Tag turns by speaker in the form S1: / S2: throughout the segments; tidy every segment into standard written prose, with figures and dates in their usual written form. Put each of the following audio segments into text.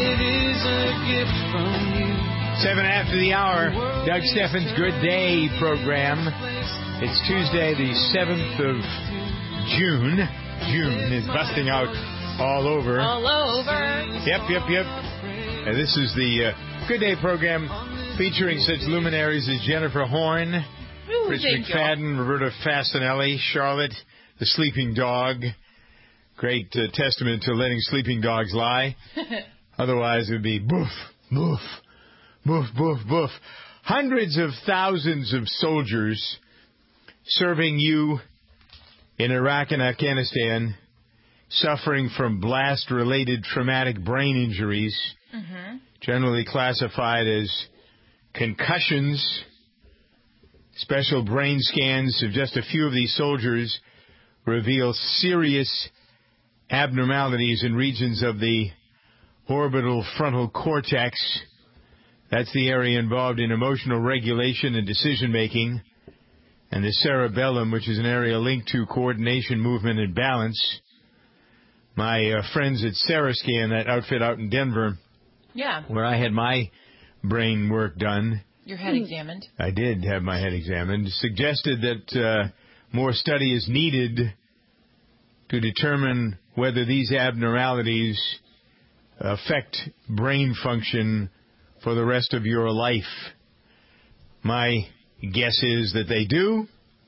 S1: it is a gift from you.
S2: 7 after the hour, Doug Steffens' Good Day program. It's Tuesday, the 7th of June. June is busting out all over.
S3: All over.
S2: Yep. And this is the Good Day program featuring such luminaries as Jennifer Horn, Rich McFadden, Roberta Fasanelli, Charlotte, the sleeping dog. Great testament to letting sleeping dogs lie. Otherwise, it would be boof, boof, boof, boof, boof. Hundreds of thousands of soldiers serving you in Iraq and Afghanistan, suffering from blast-related traumatic brain injuries, generally classified as concussions. Special brain scans of just a few of these soldiers reveal serious abnormalities in regions of the orbital frontal cortex. That's the area involved in emotional regulation and decision-making, and the cerebellum, which is an area linked to coordination, movement, and balance. My friends at Sarascan, that outfit out in Denver, where I had my brain work done.
S3: Your head examined.
S2: I did have my head examined. Suggested that more study is needed to determine whether these abnormalities affect brain function for the rest of your life. My guess is that they do,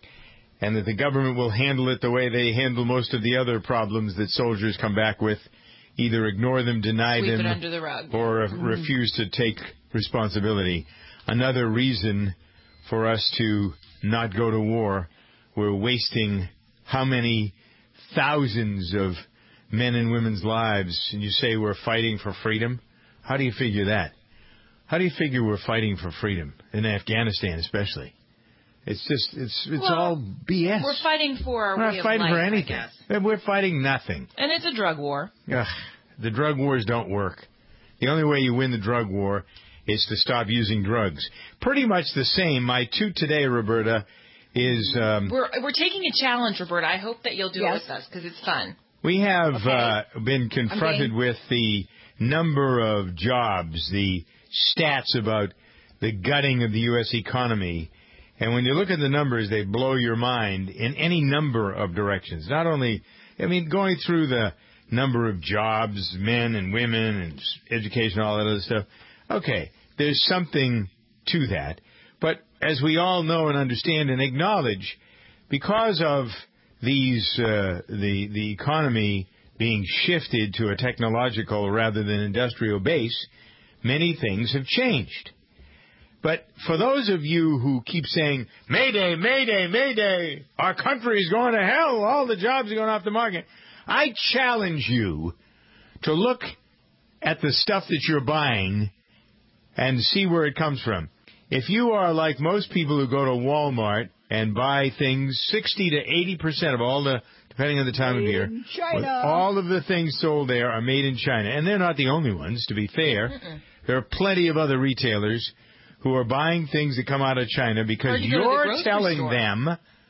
S2: and that the government will handle it the way they handle most of the other problems that soldiers come back with, either ignore them, deny
S3: Sweep
S2: them,
S3: it under the rug.
S2: or refuse to take responsibility. Another reason for us to not go to war. We're wasting how many thousands of men and women's lives, and you say we're fighting for freedom? How do you figure that? How do you figure we're fighting for freedom, in Afghanistan especially? It's just, it's all BS.
S3: We're fighting for our
S2: We're
S3: way
S2: not fighting
S3: of life,
S2: for anything.
S3: I guess.
S2: We're fighting nothing.
S3: And it's a drug war.
S2: Ugh, the drug wars don't work. The only way you win the drug war is to stop using drugs. Pretty much the same. My toot today, Roberta, is...
S3: We're taking a challenge, Roberta. I hope that you'll do it with us, because it's fun.
S2: We have been confronted with the number of jobs, the stats about the gutting of the U.S. economy. And when you look at the numbers, they blow your mind in any number of directions. Not only, going through the number of jobs, men and women and education, all that other stuff. Okay, there's something to that. But as we all know and understand and acknowledge, because of these the economy being shifted to a technological rather than industrial base, many things have changed. But for those of you who keep saying, Mayday, Mayday, Mayday, our country is going to hell, all the jobs are going off the market, I challenge you to look at the stuff that you're buying and see where it comes from. If you are like most people who go to Walmart and buy things, 60 to 80% of all the, depending on the time of year, all of the things sold there are made in China. And they're not the only ones, to be fair. There are plenty of other retailers who are buying things that come out of China because you're telling them,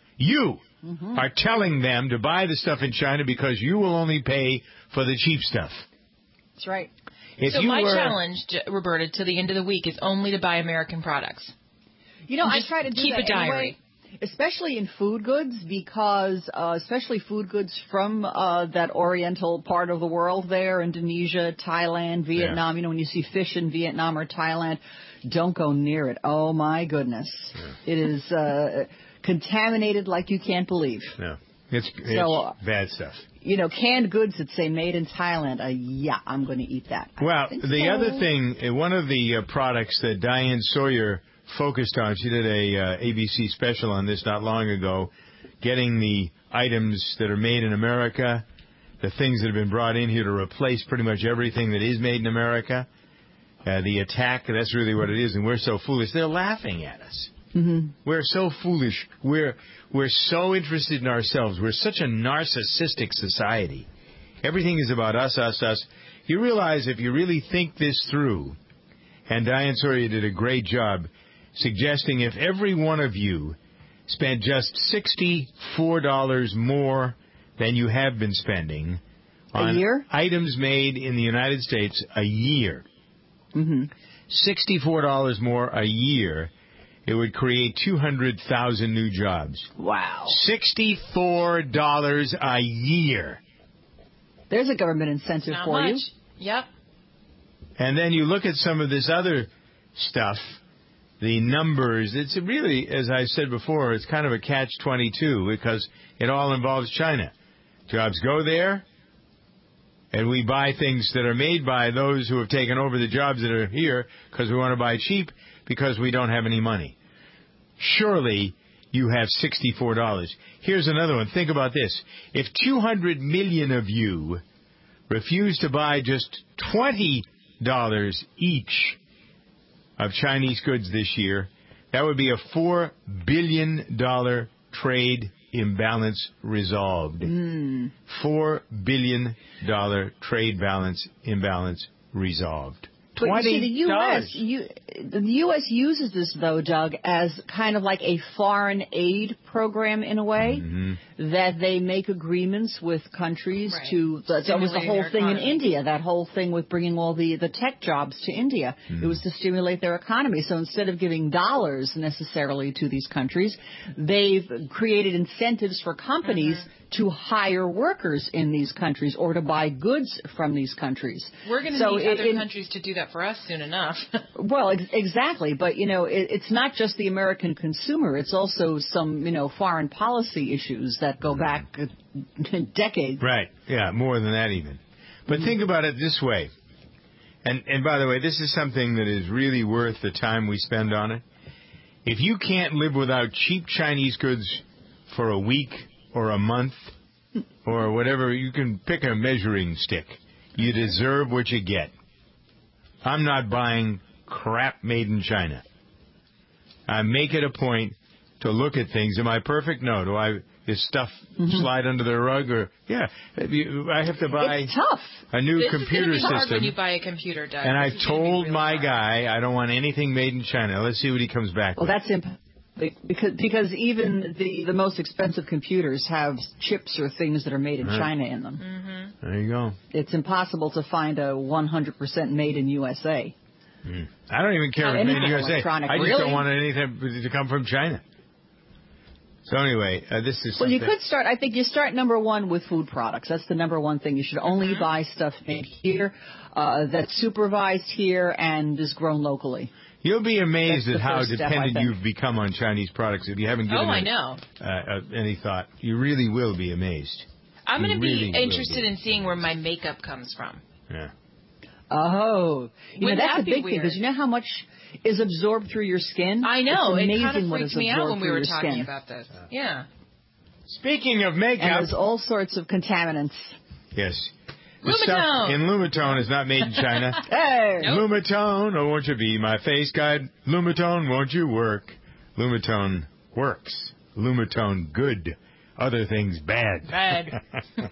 S2: are telling them to buy the stuff in China because you will only pay for the cheap stuff.
S4: That's right.
S3: So my challenge, Roberta, to the end of the week is only to buy American products.
S4: I try to do
S3: keep
S4: that
S3: a diary.
S4: Anyway, especially in food goods, because especially food goods from that oriental part of the world there, Indonesia, Thailand, Vietnam. When you see fish in Vietnam or Thailand, don't go near it. Oh, my goodness. It is contaminated like you can't believe.
S2: Yeah. It's bad stuff.
S4: Canned goods that say made in Thailand, I'm going to eat that.
S2: The other thing, one of the products that Diane Sawyer focused on, she did a ABC special on this not long ago, getting the items that are made in America, the things that have been brought in here to replace pretty much everything that is made in America. The attack, that's really what it is, and we're so foolish. They're laughing at us. We're so foolish. We're so interested in ourselves. We're such a narcissistic society. Everything is about us, us, us. You realize if you really think this through, and Diane Sawyer did a great job suggesting if every one of you spent just $64 more than you have been spending On
S4: a year?
S2: items made in the United States a year.
S4: Mm-hmm.
S2: $64 more a year. It would create 200,000 new jobs.
S4: Wow.
S2: $64 a year.
S4: There's a government incentive
S3: Not
S4: for
S3: much.
S4: you.
S3: Yep.
S2: And then you look at some of this other stuff, the numbers. It's really, as I said before, it's kind of a catch-22 because it all involves China. Jobs go there, and we buy things that are made by those who have taken over the jobs that are here because we want to buy cheap because we don't have any money. Surely you have $64. Here's another one. Think about this. If 200 million of you refuse to buy just $20 each of Chinese goods this year, that would be a $4 billion trade imbalance resolved. $4 billion trade balance imbalance resolved.
S4: But you see,
S2: $20.
S4: the U.S. uses this, though, Doug, as kind of like a foreign aid program in a way, that they make agreements with countries to. That was the whole thing in India. That whole thing with bringing all the tech jobs to India. It was to stimulate their economy. So instead of giving dollars necessarily to these countries, they've created incentives for companies to hire workers in these countries or to buy goods from these countries.
S3: We're going to need other countries to do that for us soon enough.
S4: Well, exactly. But, it's not just the American consumer. It's also some, foreign policy issues that go back decades.
S2: Right. Yeah, more than that even. But think about it this way. And by the way, this is something that is really worth the time we spend on it. If you can't live without cheap Chinese goods for a week or a month or whatever, you can pick a measuring stick. You deserve what you get. I'm not buying crap made in China. I make it a point to look at things. Am I perfect? No. Do I this stuff slide under the rug? Or I have to buy
S4: it's tough.
S2: a new
S3: This
S2: computer
S3: is hard
S2: system.
S3: when you buy a computer, Doug.
S2: And I've told
S3: really
S2: my
S3: hard.
S2: guy I don't want anything made in China. Let's see what he comes back with.
S4: Well, that's because even the most expensive computers have chips or things that are made in China in them.
S2: There you go.
S4: It's impossible to find a 100% made in USA.
S2: I don't even care if it's made in USA. I just don't want anything to come from China. So anyway, this is something.
S4: Well, you could start, I think you start number one with food products. That's the number one thing. You should only buy stuff made here, that's supervised here and is grown locally.
S2: You'll be amazed at how
S4: step,
S2: dependent you've become on Chinese products if you haven't given any thought. You really will be amazed.
S3: I'm going to be interested in seeing where my makeup comes from.
S2: Yeah.
S4: Oh, that's a big thing because you know how much is absorbed through your skin?
S3: I know.
S4: It's amazing
S3: it kind of
S4: what
S3: freaked
S4: is
S3: me out
S4: absorbed
S3: when we
S4: through
S3: were
S4: your
S3: talking
S4: skin.
S3: about this. Yeah.
S2: Speaking of makeup.
S4: And there's all sorts of contaminants.
S2: Yes. The
S3: Lumitone.
S2: stuff in Lumitone is not made in China.
S4: Hey!
S3: Nope.
S2: Lumitone, oh, won't you be my face guide? Lumitone, won't you work? Lumitone works. Lumitone good. Other things bad.
S3: Bad.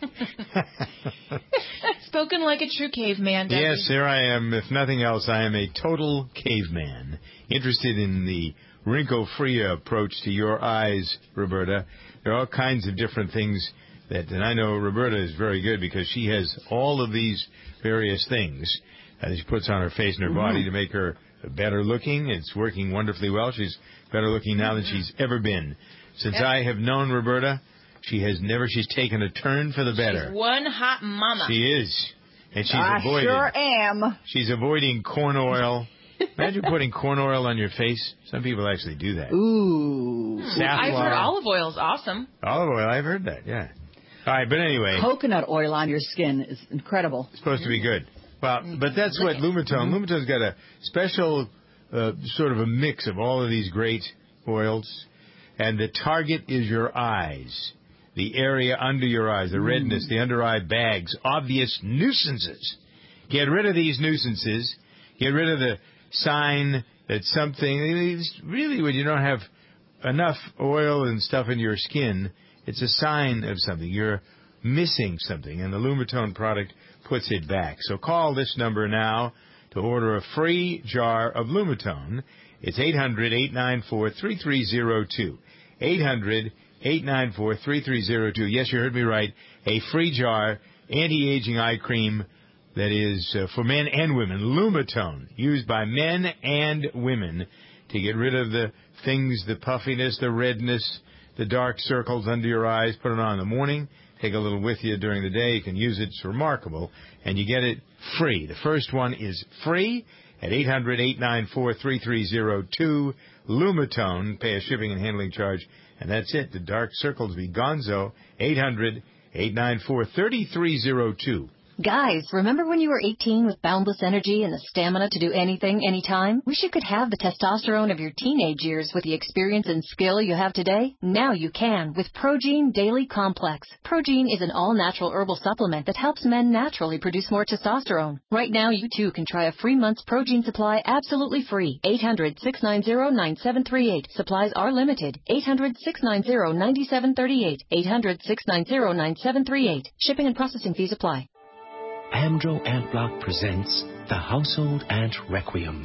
S3: Spoken like a true caveman, Debbie.
S2: Yes, here I am. If nothing else, I am a total caveman. Interested in the wrinkle-free approach to your eyes, Roberta. There are all kinds of different things and I know Roberta is very good because she has all of these various things that she puts on her face and her body to make her better looking. It's working wonderfully well. She's better looking now than she's ever been. Since I have known Roberta, she's taken a turn for the better.
S3: She's one hot mama.
S2: She is. And she's
S4: avoiding. I sure am.
S2: She's avoiding corn oil. Imagine putting corn oil on your face. Some people actually do that.
S4: Ooh.
S3: I've heard olive oil is awesome.
S2: Olive oil, I've heard that, yeah. All right, but anyway.
S4: Coconut oil on your skin is incredible.
S2: It's supposed to be good. Well, but that's what Lumitone. Lumitone's got a special sort of a mix of all of these great oils. And the target is your eyes. The area under your eyes, the redness, the under eye bags, obvious nuisances. Get rid of these nuisances. Get rid of the sign that something, really when you don't have enough oil and stuff in your skin, it's a sign of something. You're missing something, and the Lumitone product puts it back. So call this number now to order a free jar of Lumitone. It's 800-894-3302. 800-894-3302. Yes, you heard me right. A free jar. anti-aging eye cream that is for men and women. Lumitone, used by men and women to get rid of the things, the puffiness, the redness, the dark circles under your eyes. Put it on in the morning. Take a little with you during the day. You can use it. It's remarkable. And you get it free. The first one is free at 800-894-3302. Lumitone. Pay a shipping and handling charge. And that's it. The dark circles be gonzo. 800-894-3302.
S5: Guys, remember when you were 18 with boundless energy and the stamina to do anything, anytime? Wish you could have the testosterone of your teenage years with the experience and skill you have today? Now you can with Progene Daily Complex. Progene is an all-natural herbal supplement that helps men naturally produce more testosterone. Right now, you too can try a free month's Progene supply absolutely free. 800-690-9738. Supplies are limited. 800-690-9738. 800-690-9738. Shipping and processing fees apply.
S6: Amdro Ant Block presents The Household Ant Requiem.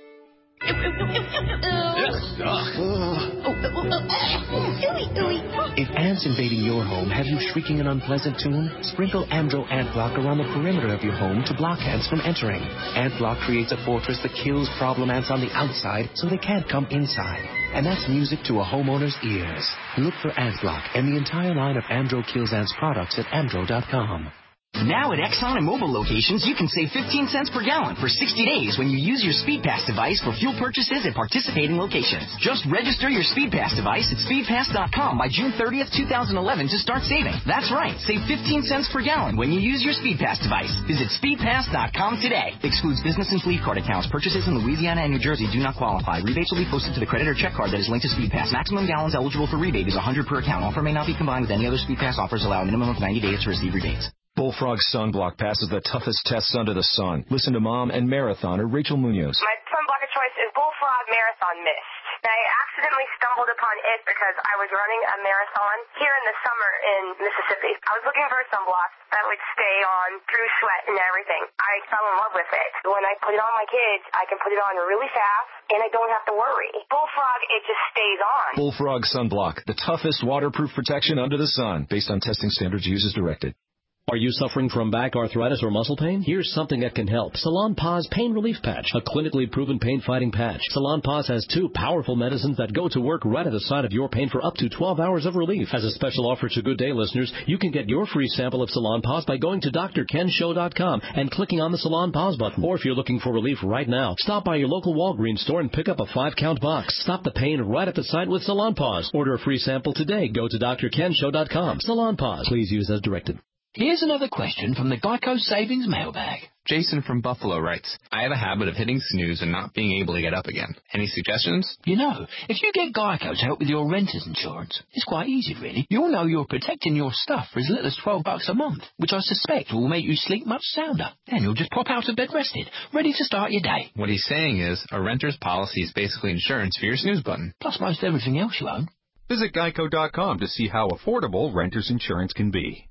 S6: If ants invading your home have you shrieking an unpleasant tune, sprinkle Amdro Ant Block around the perimeter of your home to block ants from entering. Ant Block creates a fortress that kills problem ants on the outside so they can't come inside. And that's music to a homeowner's ears. Look for Ant Block and the entire line of Amdro Kills Ants products at amdro.com.
S7: Now at Exxon and Mobil locations, you can save 15 cents per gallon for 60 days when you use your SpeedPass device for fuel purchases at participating locations. Just register your SpeedPass device at speedpass.com by June 30th, 2011 to start saving. That's right, save 15 cents per gallon when you use your SpeedPass device. Visit speedpass.com today. Excludes business and fleet card accounts. Purchases in Louisiana and New Jersey do not qualify. Rebates will be posted to the credit or check card that is linked to SpeedPass. Maximum gallons eligible for rebate is 100 per account. Offer may not be combined with any other SpeedPass offers. Allow a minimum of 90 days to receive rebates.
S8: Bullfrog Sunblock passes the toughest tests under the sun. Listen to mom and marathoner Rachel Munoz.
S9: My sunblock of choice is Bullfrog Marathon Mist. I accidentally stumbled upon it because I was running a marathon here in the summer in Mississippi. I was looking for a sunblock that would stay on through sweat and everything. I fell in love with it. When I put it on my kids, I can put it on really fast, and I don't have to worry. Bullfrog, it just stays on.
S8: Bullfrog Sunblock, the toughest waterproof protection under the sun, based on testing standards used as directed.
S10: Are you suffering from back arthritis or muscle pain? Here's something that can help. Salonpas Pain Relief Patch, a clinically proven pain-fighting patch. Salonpas has 2 powerful medicines that go to work right at the site of your pain for up to 12 hours of relief. As a special offer to Good Day listeners, you can get your free sample of Salonpas by going to drkenshow.com and clicking on the Salonpas button. Or if you're looking for relief right now, stop by your local Walgreens store and pick up a 5-count box. Stop the pain right at the site with Salonpas. Order a free sample today. Go to drkenshow.com. Salonpas. Please use as directed.
S11: Here's another question from the Geico Savings Mailbag.
S12: Jason from Buffalo writes, I have a habit of hitting snooze and not being able to get up again. Any suggestions?
S11: You know, if you get Geico to help with your renter's insurance, it's quite easy, really. You'll know you're protecting your stuff for as little as $12 a month, which I suspect will make you sleep much sounder. Then you'll just pop out of bed rested, ready to start your day.
S12: What he's saying is, a renter's policy is basically insurance for your snooze button.
S11: Plus most everything else you own.
S13: Visit Geico.com to see how affordable renter's insurance can be.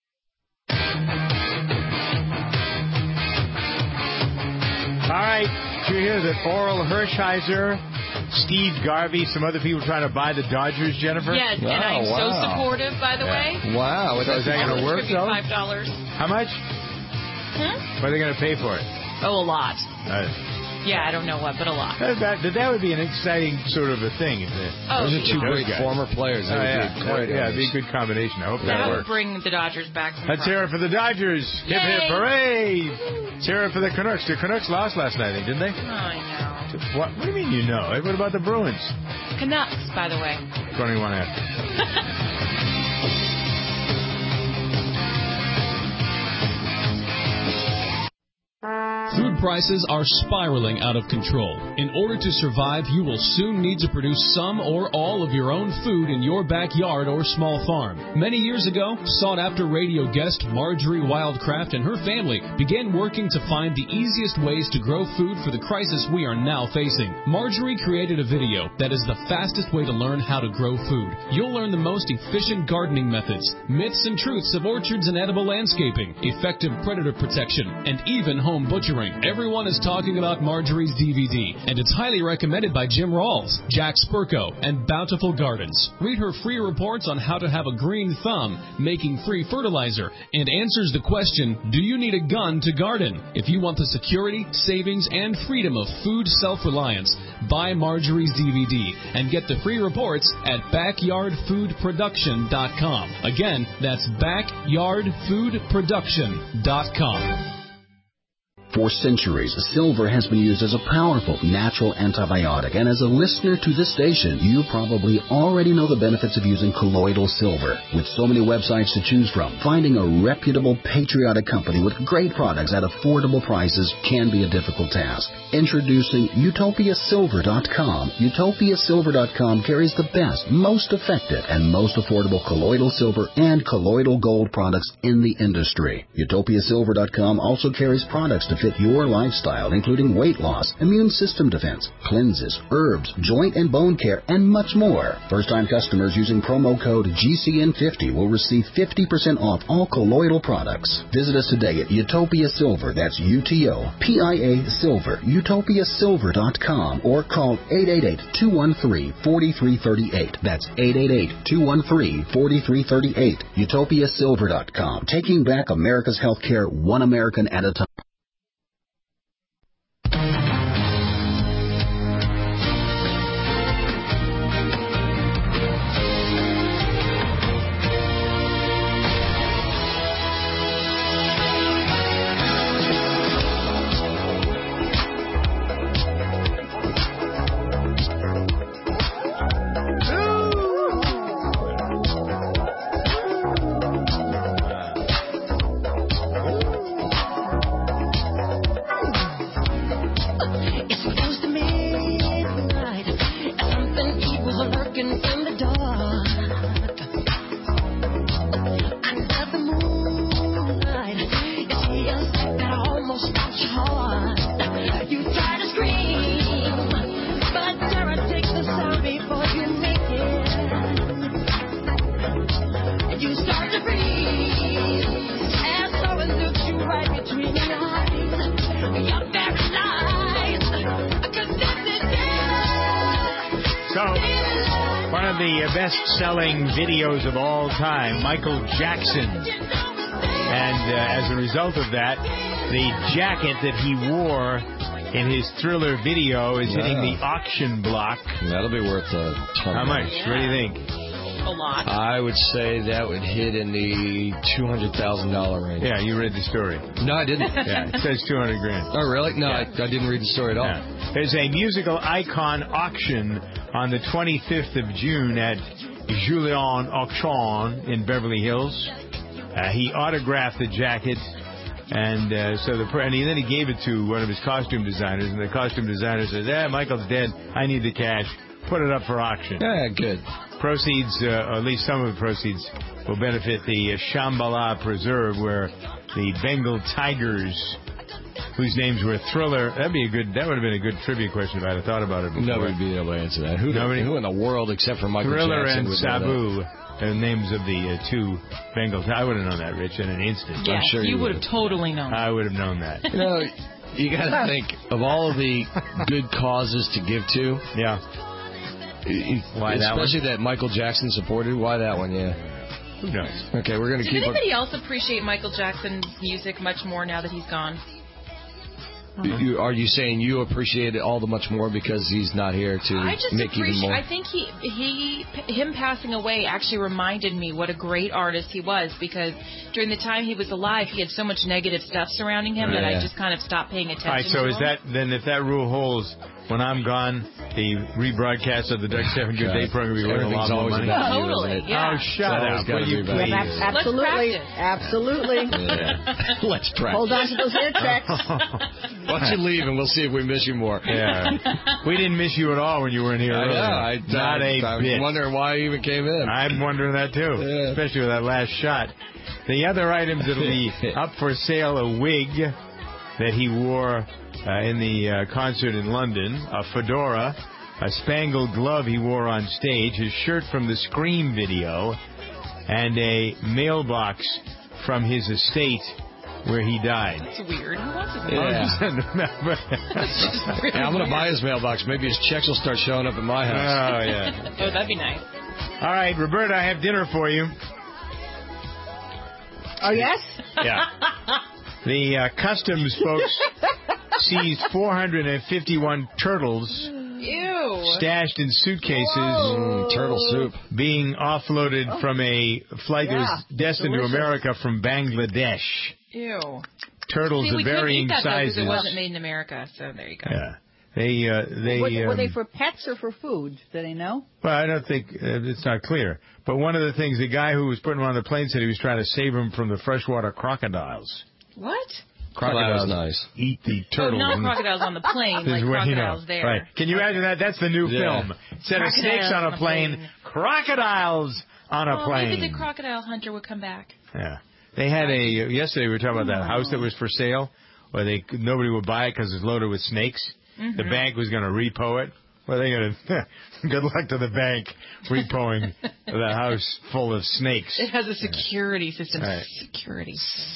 S2: All right, did you hear that Oral Hershiser, Steve Garvey, some other people trying to buy the Dodgers, Jennifer?
S3: Yeah, and I'm so supportive, by the way.
S2: Wow, so is that going to work, though?
S3: $5.
S2: How much? What are they going to pay for it?
S3: Oh, a lot. Yeah, I don't know what, but a lot.
S2: That would be an exciting sort of a thing.
S14: Those are 2 great former players.
S2: It'd be a good combination. I hope that works.
S3: That would bring the Dodgers back.
S2: Let's hear it for the Dodgers. Hip, hip, hooray. Let's hear it for the Canucks. The Canucks lost last night, didn't they?
S3: I know.
S2: What do you mean you know? What about the Bruins?
S3: Canucks, by the way.
S2: 21 after.
S15: Food prices are spiraling out of control. In order to survive, you will soon need to produce some or all of your own food in your backyard or small farm. Many years ago, sought-after radio guest Marjorie Wildcraft and her family began working to find the easiest ways to grow food for the crisis we are now facing. Marjorie created a video that is the fastest way to learn how to grow food. You'll learn the most efficient gardening methods, myths and truths of orchards and edible landscaping, effective predator protection, and even home butchering. spring, everyone is talking about Marjorie's DVD, and it's highly recommended by Jim Rawls, Jack Spurko, and Bountiful Gardens. Read her free reports on how to have a green thumb, making free fertilizer, and answers the question, do you need a gun to garden? If you want the security, savings, and freedom of food self-reliance, buy Marjorie's DVD and get the free reports at backyardfoodproduction.com. Again, that's backyardfoodproduction.com.
S16: For centuries, silver has been used as a powerful natural antibiotic, and as a listener to this station, you probably already know the benefits of using colloidal silver. With so many websites to choose from, finding a reputable, patriotic company with great products at affordable prices can be a difficult task. Introducing UtopiaSilver.com. UtopiaSilver.com carries the best, most effective, and most affordable colloidal silver and colloidal gold products in the industry. UtopiaSilver.com also carries products to fit your lifestyle, including weight loss, immune system defense, cleanses, herbs, joint and bone care, and much more. First-time customers using promo code GCN50 will receive 50% off all colloidal products. Visit us today at Utopia Silver, that's UTOPIA Silver, UtopiaSilver.com, or call 888-213-4338. That's 888-213-4338. UtopiaSilver.com, taking back America's healthcare one American at a time.
S2: Best-selling videos of all time, Michael Jackson. And as a result of that, the jacket that he wore in his Thriller video is hitting the auction block.
S14: That'll be worth a ton.
S2: How much? What do you think?
S3: A lot.
S14: I would say that would hit in the $200,000 range.
S2: Yeah, you read the story.
S14: No, I didn't.
S2: Yeah, it says $200,000.
S14: Oh, really? No,
S2: yeah.
S14: I didn't read the story at all.
S2: Yeah. There's a musical icon auction on the 25th of June at Julien Auction in Beverly Hills. He autographed the jacket, and then he gave it to one of his costume designers, and the costume designer says, Michael's dead. I need the cash. Put it up for auction.
S14: Yeah, good.
S2: Proceeds, or at least some of the proceeds, will benefit the Shambhala Preserve, where the Bengal tigers, whose names were Thriller. That would have been a good trivia question if I had thought about it before.
S14: Nobody would be able to answer that. Who in the world, except for Michael
S2: Thriller
S14: Jackson,
S2: and Sabu, the names of the two Bengal tigers. I would have known that, Rich, in an instant.
S3: Yes,
S2: I'm sure
S3: you would have totally known.
S2: I would have known that.
S14: You got to think of all of the good causes to give to.
S2: Yeah.
S14: Why especially that Michael Jackson supported. Why that one? Yeah.
S2: Who knows?
S14: Okay, we're going to keep.
S3: Does anybody else appreciate Michael Jackson's music much more now that he's gone?
S14: Are you saying you appreciate it all the much more because he's not here to make even more?
S3: I think him passing away actually reminded me what a great artist he was, because during the time he was alive, he had so much negative stuff surrounding him that I just kind of stopped paying attention.
S2: All right, so
S3: to
S2: is
S3: him.
S2: that then? If that rule holds, when I'm gone, the rebroadcast of the Doug Stephan Good Day program will be worth a lot more money.
S3: Totally, yeah.
S2: Oh, shut up! Will you please?
S4: Absolutely, absolutely.
S14: Yeah. Let's practice.
S4: Hold on to those ear tracks.
S14: Why don't you leave and we'll see if we miss you more.
S2: Yeah. We didn't miss you at all when you weren't here earlier.
S14: I'm wondering why you even came in.
S2: I'm wondering that too, especially with that last shot. The other items that will be up for sale: a wig that he wore in the concert in London, a fedora, a spangled glove he wore on stage, his shirt from the Scream video, and a mailbox from his estate where he died.
S3: That's weird. Who wants his
S14: mailbox? Yeah, I'm going to buy his mailbox. Maybe his checks will start showing up at my house.
S2: Oh, yeah.
S3: Oh, that'd be nice.
S2: All right, Roberta, I have dinner for you.
S4: Oh, yes?
S2: Yeah. The customs folks seized 451 turtles.
S3: Ew.
S2: Stashed in suitcases.
S14: Turtle soup.
S2: Being offloaded from a flight that was destined to America from Bangladesh.
S3: Ew.
S2: Turtles of varying sizes.
S3: It wasn't made in America, so there you go.
S2: Yeah.
S4: Were they for pets or for food? Do they know?
S2: Well, I don't think it's not clear. But one of the things, the guy who was putting them on the plane said he was trying to save them from the freshwater crocodiles.
S3: What?
S2: Crocodiles
S14: nice.
S2: Eat the turtle.
S3: Not crocodiles on the plane, like crocodiles there.
S2: Right. Can you imagine that? That's the new film. Instead of snakes on a plane, crocodiles on a plane.
S3: Maybe the crocodile hunter would come back.
S2: Yeah. They had yesterday we were talking about that house that was for sale, where nobody would buy it because it's loaded with snakes. Mm-hmm. The bank was going to repo it. Well, they're going to, good luck to the bank repoing the house full of snakes.
S3: It has a security system.
S2: Right.
S3: Security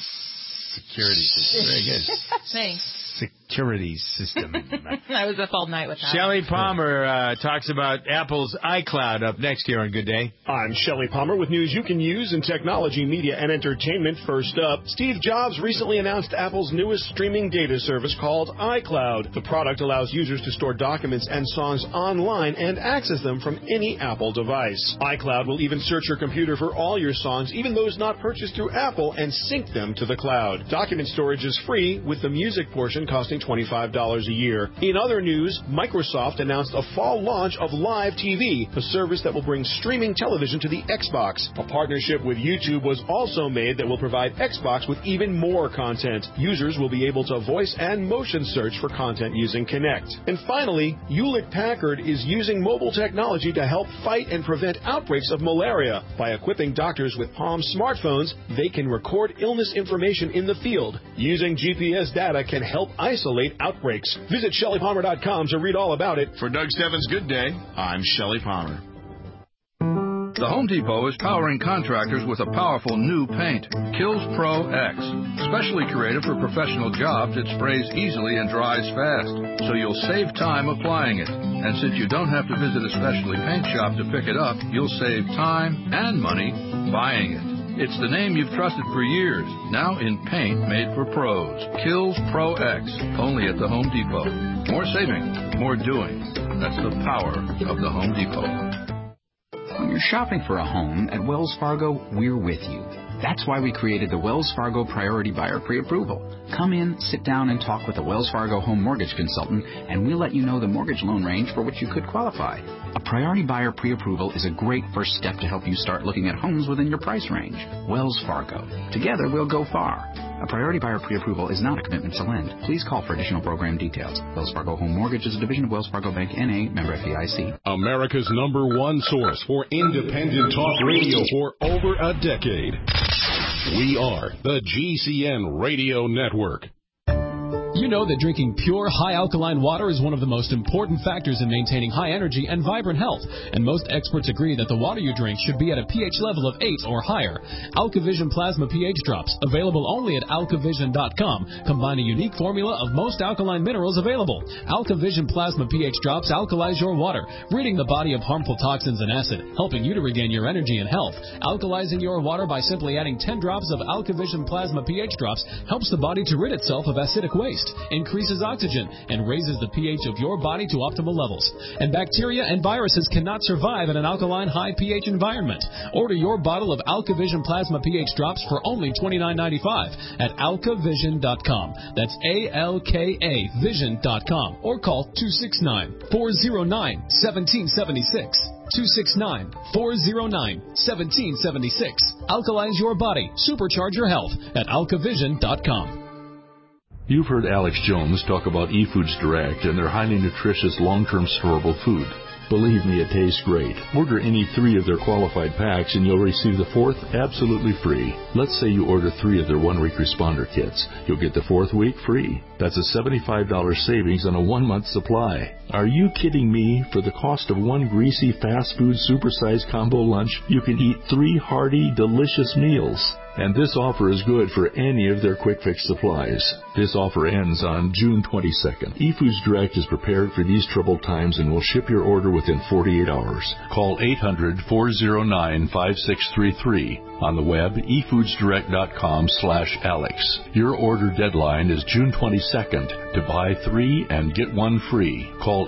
S2: system. Very good.
S3: Thanks.
S2: Security system.
S3: I was up all night with that.
S2: Shelley Palmer talks about Apple's iCloud up next here on Good Day.
S17: I'm Shelley Palmer with news you can use in technology, media, and entertainment. First up, Steve Jobs recently announced Apple's newest streaming data service called iCloud. The product allows users to store documents and songs online and access them from any Apple device. iCloud will even search your computer for all your songs, even those not purchased through Apple, and sync them to the cloud. Document storage is free, with the music portion costing $25 a year. In other news, Microsoft announced a fall launch of Live TV, a service that will bring streaming television to the Xbox. A partnership with YouTube was also made that will provide Xbox with even more content. Users will be able to voice and motion search for content using Kinect. And finally, Hewlett-Packard is using mobile technology to help fight and prevent outbreaks of malaria. By equipping doctors with Palm smartphones, they can record illness information in the field. Using GPS data can help isolate outbreaks. Visit ShelleyPalmer.com to read all about it.
S18: For Doug Stebbins' Good Day, I'm Shelley Palmer. The Home Depot is powering contractors with a powerful new paint, Kills Pro X. Specially created for professional jobs, it sprays easily and dries fast, so you'll save time applying it. And since you don't have to visit a specialty paint shop to pick it up, you'll save time and money buying it. It's the name you've trusted for years, now in paint made for pros. Kills Pro X, only at the Home Depot. More saving, more doing. That's the power of the Home Depot.
S19: When you're shopping for a home at Wells Fargo, we're with you. That's why we created the Wells Fargo Priority Buyer Pre-Approval. Come in, sit down, and talk with a Wells Fargo home mortgage consultant, and we'll let you know the mortgage loan range for which you could qualify. A Priority Buyer Pre-Approval is a great first step to help you start looking at homes within your price range. Wells Fargo. Together, we'll go far. A Priority Buyer Pre-Approval is not a commitment to lend. Please call for additional program details. Wells Fargo Home Mortgage is a division of Wells Fargo Bank, N.A., member FDIC.
S20: America's #1 source for independent talk radio for over a decade. We are the GCN Radio Network.
S15: You know that drinking pure, high-alkaline water is one of the most important factors in maintaining high energy and vibrant health, and most experts agree that the water you drink should be at a pH level of 8 or higher. AlkaVision Plasma pH Drops, available only at alkavision.com, combine a unique formula of most alkaline minerals available. AlkaVision Plasma pH Drops alkalize your water, ridding the body of harmful toxins and acid, helping you to regain your energy and health. Alkalizing your water by simply adding 10 drops of AlkaVision Plasma pH Drops helps the body to rid itself of acidic waste, increases oxygen, and raises the pH of your body to optimal levels. And bacteria and viruses cannot survive in an alkaline high pH environment. Order your bottle of AlkaVision Plasma pH Drops for only $29.95 at alkavision.com. That's ALKA Vision.com, or call 269-409-1776. 269-409-1776. Alkalize your body. Supercharge your health at alkavision.com.
S21: You've heard Alex Jones talk about eFoods Direct and their highly nutritious long-term storable food. Believe me, it tastes great. Order any 3 of their qualified packs and you'll receive the 4th absolutely free. Let's say you order 3 of their 1-week responder kits. You'll get the 4th week free. That's a $75 savings on a 1-month supply. Are you kidding me? For the cost of 1 greasy fast food supersized combo lunch, you can eat 3 hearty, delicious meals. And this offer is good for any of their quick fix supplies. This offer ends on June 22nd. eFoods Direct is prepared for these troubled times and will ship your order within 48 hours. Call 800-409-5633. On the web, efoodsdirect.com/Alex. Your order deadline is June 22nd. To buy 3 and get 1 free, call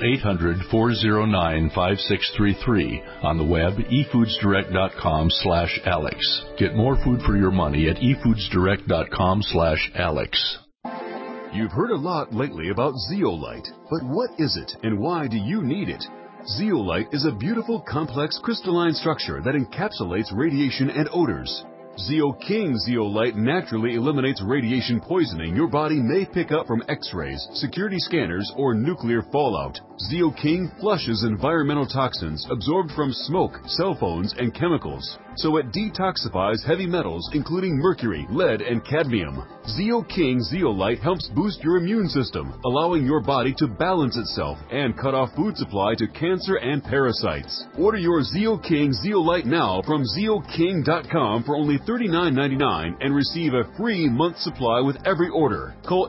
S21: 800-409-5633. On the web, efoodsdirect.com/Alex. Get more food for your money at efoodsdirect.com/Alex.
S1: You've heard a lot lately about Zeolite, but what is it and why do you need it? Zeolite is a beautiful, complex crystalline structure that encapsulates radiation and odors. ZeoKing Zeolite naturally eliminates radiation poisoning your body may pick up from X-rays, security scanners, or nuclear fallout. ZeoKing flushes environmental toxins absorbed from smoke, cell phones, and chemicals, so it detoxifies heavy metals including mercury, lead, and cadmium. ZeoKing Zeolite helps boost your immune system, allowing your body to balance itself and cut off food supply to cancer and parasites. Order your ZeoKing Zeolite now from ZeoKing.com for only $39.99 and receive a free month supply with every order. Call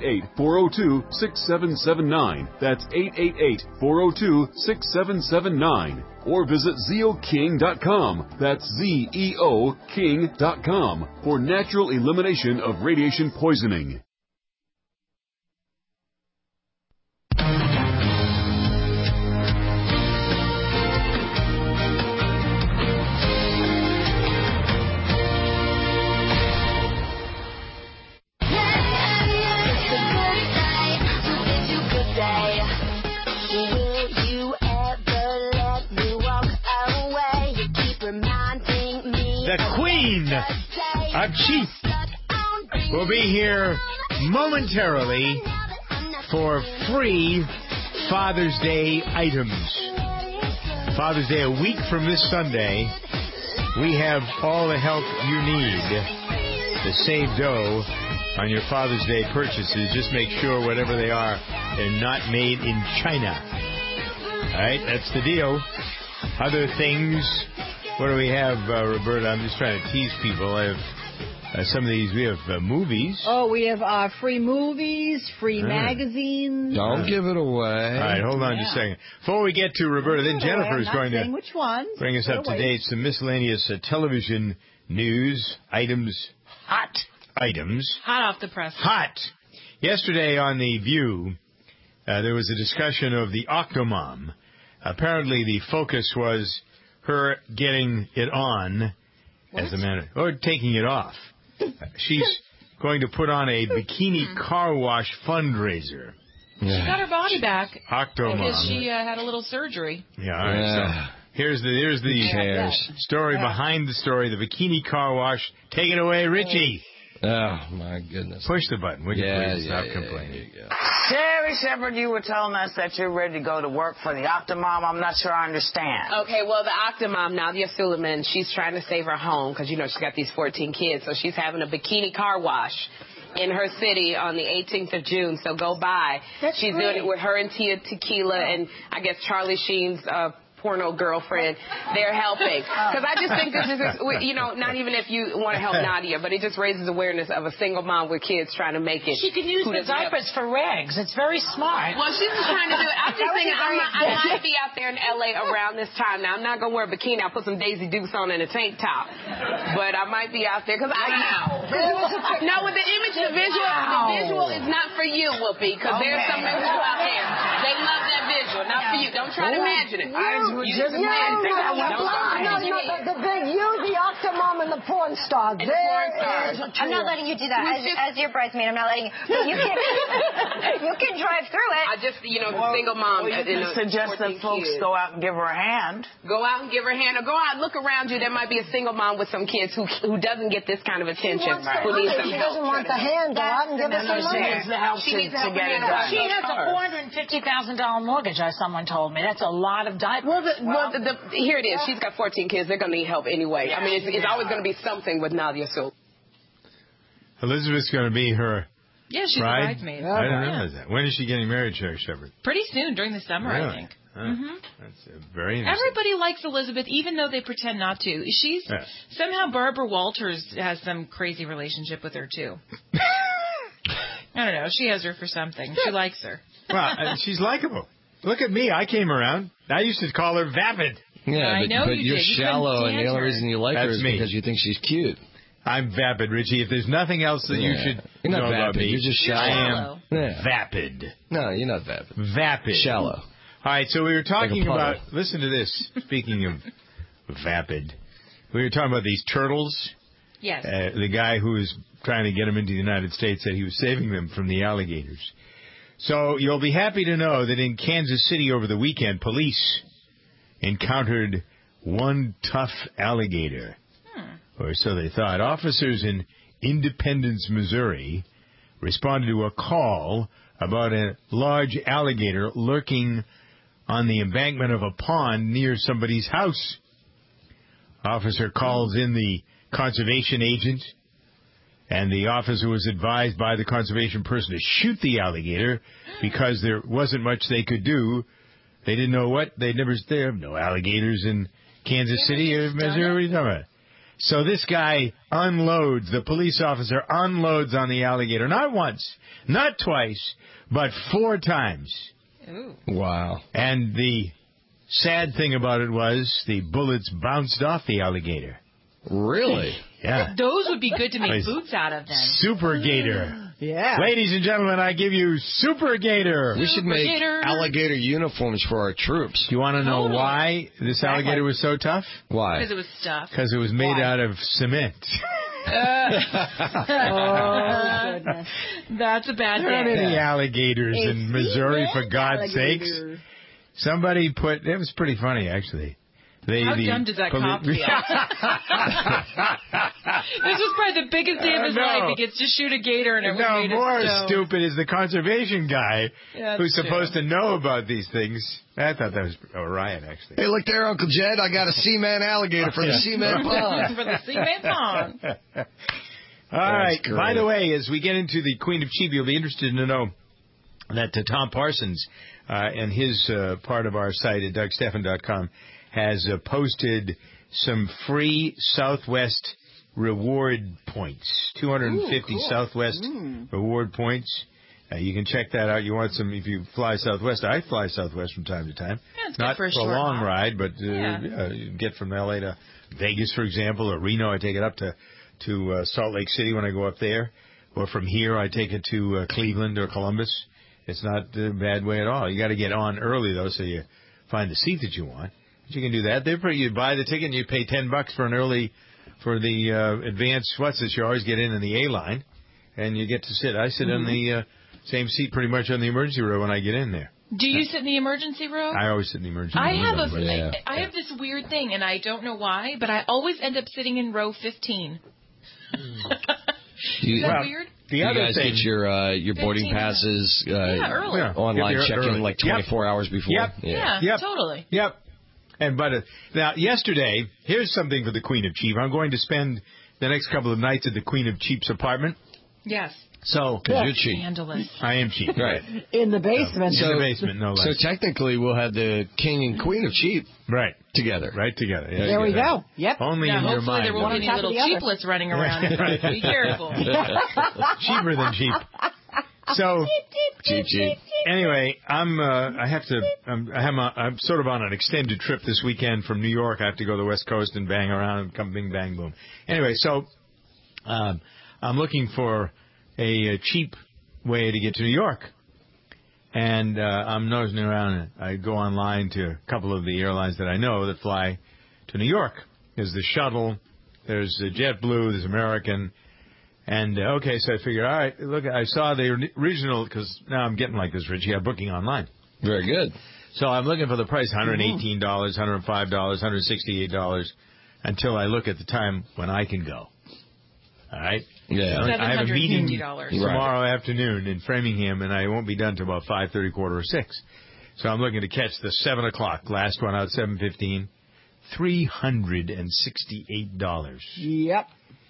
S1: 888-402-6779. That's 888-402-6779. Or visit ZeoKing.com. That's ZeoKing.com for natural elimination of radiation poisoning.
S2: The Queen of Cheap will be here momentarily for free Father's Day items. Father's Day, a week from this Sunday, we have all the help you need to save dough on your Father's Day purchases. Just make sure whatever they are, they're not made in China. All right, that's the deal. Other things. What do we have, Roberta? I'm just trying to tease people. I have some of these. We have movies.
S4: Oh, we have free movies, free magazines.
S14: Don't give it away.
S2: All right, hold on just a second. Before we get to Roberta, then Jennifer is going to
S4: which ones.
S2: Bring us up to date. Some miscellaneous television news items. Hot items.
S3: Hot off the press.
S2: Hot. Yesterday on The View, there was a discussion of the Octomom. Apparently the focus was her getting it on as a matter, or taking it off. She's going to put on a bikini car wash fundraiser.
S3: She got her body back.
S2: Octomom.
S3: Because she had a little surgery.
S2: Yeah, all right. So here's the story behind the story. The bikini car wash. Take it away, Richie.
S14: Oh, my goodness.
S2: Push the button. Would you please stop complaining?
S22: Sherry Shepherd, you were telling us that you're ready to go to work for the Octomom. I'm not sure I understand.
S23: Okay, well, the Octomom, Nadia Suleiman, she's trying to save her home because, you know, she's got these 14 kids. So she's having a bikini car wash in her city on the 18th of June. So go by. She's doing it with her and Tia Tequila and I guess Charlie Sheen's porno girlfriend. They're helping. Because I just think this is, you know, not even if you want to help Nadia, but it just raises awareness of a single mom with kids trying to make it.
S24: She can use the diapers for rags. It's very smart.
S23: Well, she's just trying to do it. I'm just thinking I might be out there in L.A. around this time. Now, I'm not going to wear a bikini. I'll put some Daisy Dukes on and a tank top. But I might be out there because no, with the image, the visual is not for you, Whoopi, because there's some men out there. They love that visual, not for you. Don't try to imagine it.
S25: The big you, the Octomom, and the porn star.
S26: I'm not letting you do that. As your bridesmaid, I'm not letting you. But you can drive through it.
S23: I just, you know, the single mom.
S22: Well, you suggest that folks go out and give her a hand.
S23: Go out and give her a hand, or go out and look around you. There might be a single mom with some kids who doesn't get this kind of attention. Who needs some
S25: she
S23: help.
S25: doesn't want the hand. Go out and give her some money.
S22: She needs the help to get it done.
S24: She has a $450,000 mortgage, as someone told me. That's a lot of diapers.
S23: Here it is. She's got 14 kids. They're going to need help anyway. I mean, it's always going to be something with Nadia Sul.
S2: Elizabeth's going to be her
S3: Yeah, she's a bridesmaid.
S2: I didn't realize that. When is she getting married, Sherry Shepherd?
S3: Pretty soon, during the summer,
S2: really?
S3: I think.
S2: That's very interesting.
S3: Everybody likes Elizabeth, even though they pretend not to. Somehow Barbara Walters has some crazy relationship with her, too. I don't know. She has her for something. She likes her.
S2: Well, she's likable. Look at me. I came around. I used to call her vapid.
S14: Yeah, but you're shallow, and the only reason you like her is because you think she's cute.
S2: I'm vapid, Richie. If there's nothing else that you should
S14: you're not
S2: know
S14: vapid.
S2: about me,
S14: You're just shallow.
S2: I am vapid.
S14: No, you're not vapid.
S2: Vapid.
S14: Shallow.
S2: All right, so we were talking about, listen to this, speaking of vapid, we were talking about these turtles.
S3: Yes.
S2: The guy who was trying to get them into the United States said he was saving them from the alligators. So you'll be happy to know that in Kansas City over the weekend, police encountered one tough alligator. Or so they thought. Officers in Independence, Missouri, responded to a call about a large alligator lurking on the embankment of a pond near somebody's house. Officer calls in the conservation agent, and the officer was advised by the conservation person to shoot the alligator because there wasn't much they could do. They didn't know what. There have no alligators in Kansas City or Missouri. So this guy unloads, the police officer unloads on the alligator, not once, not twice, but 4 times.
S3: Ooh.
S14: Wow. And
S2: the sad thing about it was the bullets bounced off the alligator.
S14: Really?
S2: Yeah.
S3: Those would be good to make boots out of then.
S2: Super Gator.
S4: Yeah.
S2: Ladies and gentlemen, I give you Super Gator.
S14: We should make alligator uniforms for our troops.
S2: Do you want to know why this alligator was so tough?
S14: Why?
S3: Because it was stuffed.
S2: Because it was made out of cement.
S4: Oh, goodness.
S3: That's a bad day.
S2: There aren't any alligators in Missouri, for God's sakes. Somebody put... It was pretty funny, actually.
S3: How dumb does that cop feel? This was probably the biggest day of his life. He gets to shoot a gator and it was made of
S2: more
S3: stone.
S2: Stupid is the conservation guy who's supposed to know about these things. I thought that was a riot, actually.
S14: Hey, look there, Uncle Jed. I got a cement alligator for the cement pond.
S3: For the cement pond.
S2: All right. Great. By the way, as we get into the Queen of Cheap, you'll be interested to know that Tom Parsons and his part of our site at DougStephan.com has posted some free Southwest reward points, 250 Southwest reward points. You can check that out. You want some, if you fly Southwest. I fly Southwest from time to time.
S3: Yeah, it's
S2: not
S3: for
S2: a long ride, but you get from L.A. to Vegas, for example, or Reno. I take it up to Salt Lake City when I go up there. Or from here, I take it to Cleveland or Columbus. It's not a bad way at all. You got to get on early, though, so you find the seat that you want. But you can do that. You buy the ticket and you pay $10 for an early, for the advanced, you always get in the A line, and you get to sit. I sit on the same seat pretty much on the emergency row when I get in there.
S3: Do you sit in the emergency row?
S2: I always sit in the emergency row.
S3: I have this weird thing, and I don't know why, but I always end up sitting in row 15. Is that weird?
S14: You guys get your boarding passes
S3: early.
S14: online check-in like 24 hours before?
S3: Yeah, totally.
S2: Yep. And now yesterday, here's something for the Queen of Cheap. I'm going to spend the next couple of nights at the Queen of Cheap's apartment.
S3: Yes.
S2: So,
S14: because you're cheap.
S3: Scandalous.
S2: I am cheap.
S14: Right.
S4: In the basement.
S2: In the basement, no less.
S14: So technically, we'll have the King and Queen of Cheap together.
S2: Right together. Yeah,
S4: there we go. Yep.
S2: Only in your mind.
S3: Hopefully there won't be any little cheaplets running around. Be careful.
S2: Cheaper than cheap. So,
S14: cheap.
S2: Anyway, I'm sort of on an extended trip this weekend from New York. I have to go to the West Coast and bang around and come bing, bang, boom. Anyway, so I'm looking for a cheap way to get to New York. And I'm nosing around. I go online to a couple of the airlines that I know that fly to New York. There's the Shuttle, there's JetBlue, there's American. And, okay, so I figured, all right, look, I saw the original, because now I'm getting like this, Richie, I'm booking online.
S14: Very good.
S2: So I'm looking for the price, $118, $105, $168, until I look at the time when I can go. All right?
S14: Yeah.
S2: I have a meeting tomorrow afternoon in Framingham, and I won't be done till about 5:30, 5:45. So I'm looking to catch the 7 o'clock, last one out, 7:15, $368.
S4: Yep.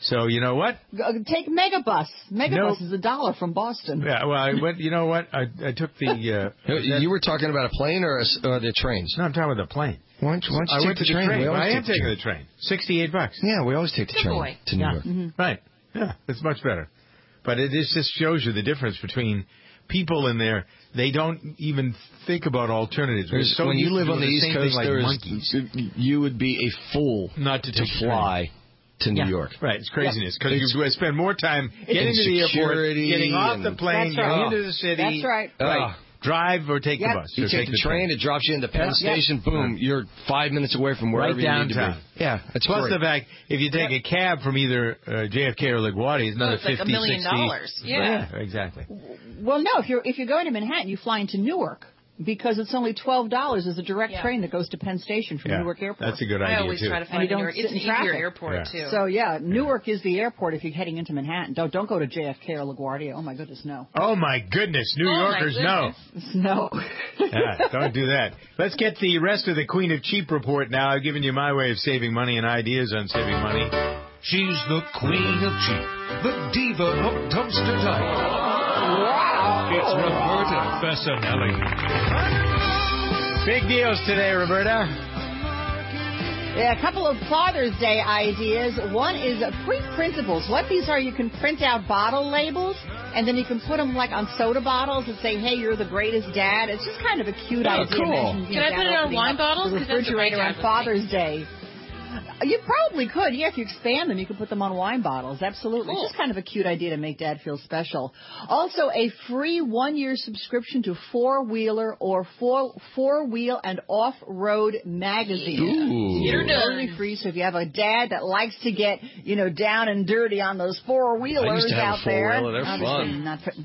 S2: So you know what?
S4: Take Megabus. Megabus is $1 from Boston.
S2: Yeah, well, you know what? I took the...
S14: you were talking about a plane or the trains?
S2: No, I'm talking about the plane.
S14: Why don't you take the train?
S2: I am taking the train. $68.
S14: Yeah, we always take the train to New York.
S4: Mm-hmm.
S2: Right. Yeah, it's much better. But it just shows you the difference between people in there. They don't even think about alternatives.
S14: When you live on the East Coast,
S2: like monkeys.
S14: You would be a fool
S2: not to
S14: fly to New York.
S2: Right, it's craziness because you spend more time getting to the airport, getting off the plane, getting into the city.
S4: That's right.
S2: Drive or take the bus.
S14: You take the train, it drops you in the Penn Station, boom, you're 5 minutes away from wherever you need to be. Yeah, it's
S2: Plus
S14: great.
S2: the fact, if you take a cab from either JFK or LaGuardia, it's another $50,
S3: like $1 million.
S2: $60.
S3: Yeah,
S2: exactly.
S4: Well, no, if you're going to Manhattan, you fly into Newark. Because it's only $12 as a direct train that goes to Penn Station from Newark Airport.
S2: That's a good idea,
S3: I always try to find Newark. It's an easier airport, too.
S4: So, Newark is the airport if you're heading into Manhattan. Don't go to JFK or LaGuardia. Oh, my goodness, no.
S2: Oh, my goodness. New Yorkers, no.
S4: No.
S2: Don't do that. Let's get the rest of the Queen of Cheap report now. I've given you my way of saving money and ideas on saving money.
S5: She's the Queen of Cheap, the diva of dumpster diving. Wow! It's Roberta Fassanelli.
S2: Big deals today, Roberta.
S4: Yeah, a couple of Father's Day ideas. One is pre-printables. What these are, you can print out bottle labels, and then you can put them like on soda bottles and say, hey, you're the greatest dad. It's just kind of a cute idea.
S14: Cool.
S3: Can I put it on wine bottles?
S4: The refrigerator on Father's Day. You probably could. Yeah, if you expand them, you can put them on wine bottles. Absolutely. Cool. It's just kind of a cute idea to make Dad feel special. Also, a free 1-year subscription to Four-Wheeler or Four-Wheel and Off-Road magazine.
S3: You're
S4: totally free. So if you have a dad that likes to get, down and dirty on those four-wheelers out there.
S14: I used to have a four-wheeler. They're fun.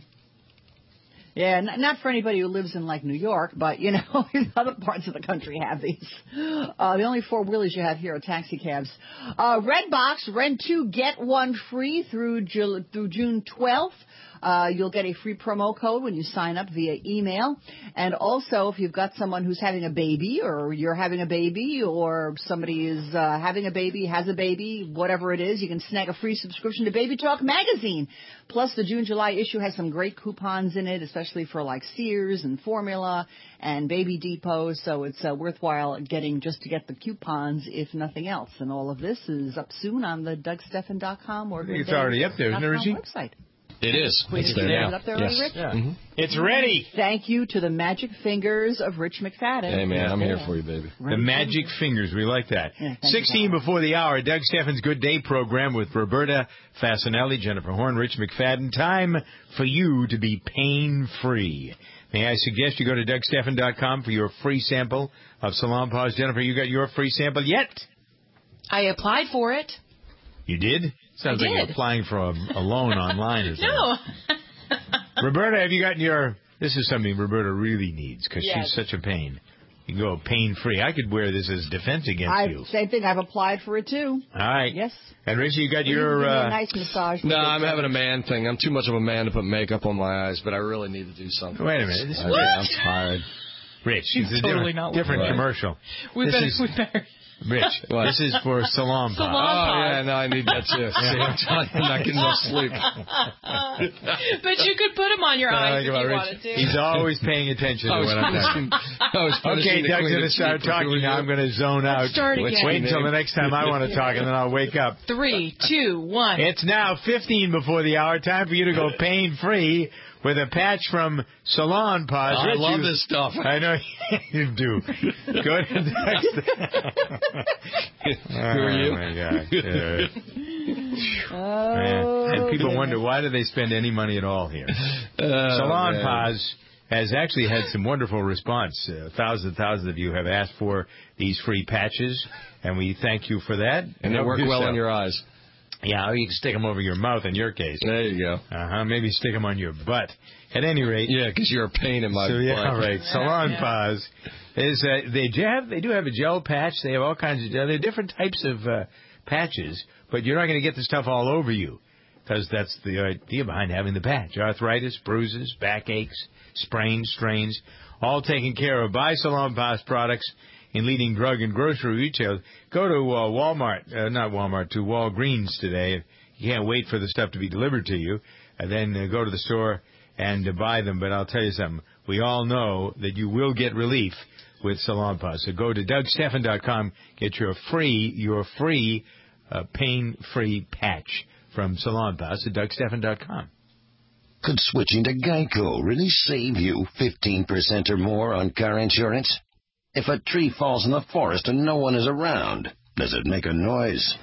S4: Yeah, not for anybody who lives in, like, New York, but, other parts of the country have these. The only four-wheelers you have here are taxi cabs. Redbox, rent 2, get 1 free through June 12th. You'll get a free promo code when you sign up via email. And also, if you've got someone who's having a baby, or you're having a baby, or somebody is having a baby, has a baby, whatever it is, you can snag a free subscription to Baby Talk magazine. Plus, the June-July issue has some great coupons in it, especially for like Sears and Formula and Baby Depot. So it's worthwhile just to get the coupons, if nothing else. And all of this is up soon on the DougStephan.com or
S2: it's already up there, isn't it, Richie?
S4: Website.
S14: It is.
S4: It's there now. Up there, yes. Rich?
S2: Yeah. Mm-hmm. It's ready.
S4: Thank you to the magic fingers of Rich McFadden.
S14: Hey, man, I'm here for you, baby.
S2: The magic fingers. We like that.
S4: Yeah,
S2: 16 before the hour, Doug Stephan's Good Day program with Roberta Fassanelli, Jennifer Horn, Rich McFadden. Time for you to be pain-free. May I suggest you go to DougStephan.com for your free sample of Salon Paws. Jennifer, you got your free sample yet?
S3: I applied for it.
S2: You did? Sounds like you're applying for a loan online or something.
S3: No.
S2: Roberta, have you gotten your... This is something Roberta really needs because she's such a pain. You can go pain-free. I could wear this as defense against you.
S4: Same thing. I've applied for it, too.
S2: All right.
S4: Yes.
S2: And, Richie, you got your...
S4: a nice massage.
S14: No, I'm having a man thing. I'm too much of a man to put makeup on my eyes, but I really need to do something.
S2: Wait a minute.
S14: I'm tired.
S2: Rich, it's a
S3: totally
S2: different commercial.
S3: We better...
S2: Rich, this is for Salon Paws.
S14: Yeah, no, I need that too. See, I'm telling you, I'm not getting no sleep.
S3: But you could put them on your eyes if you wanted to.
S2: He's always paying attention to what I'm doing. Okay, Doug's going to start talking now. I'm going to zone out. Wait until the next time I want to talk, and then I'll wake up.
S3: 3, 2, 1.
S2: It's now 15 before the hour. Time for you to go pain-free with a patch from Salon Paws.
S14: I love this stuff.
S2: I know you do. Go to the next.
S14: Who are you?
S2: Oh, my God. Man. And people wonder, why do they spend any money at all here? Salon Paws has actually had some wonderful response. Thousands and thousands of you have asked for these free patches, and we thank you for that.
S14: And they work well in your eyes.
S2: Yeah, you can stick them over your mouth in your case.
S14: There you go.
S2: Maybe stick them on your butt. At any rate.
S14: Yeah, because you're a pain in my butt.
S2: Yeah, right. Salon Paws is they do have a gel patch. They have all kinds of there are different types of patches, but you're not going to get the stuff all over you because that's the idea behind having the patch. Arthritis, bruises, backaches, sprains, strains, all taken care of by Salon Paws products in leading drug and grocery retail. Go to to Walgreens today. You can't wait for the stuff to be delivered to you and then go to the store and buy them. But I'll tell you something. We all know that you will get relief with Salonpas. So go to DougStephan.com. Get your free pain-free patch from Salonpas at DougStephan.com.
S6: Could switching to Geico really save you 15% or more on car insurance? If a tree falls in the forest and no one is around, does it make a noise?